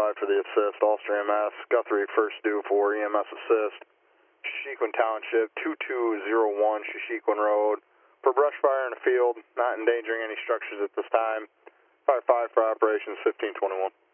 5 for the assist, Ulster EMS, Guthrie first due for EMS assist, Shishikwan Township, 2201 Shishikwan Road, for brush fire in the field, not endangering any structures at this time, 5-5 for operations 1521.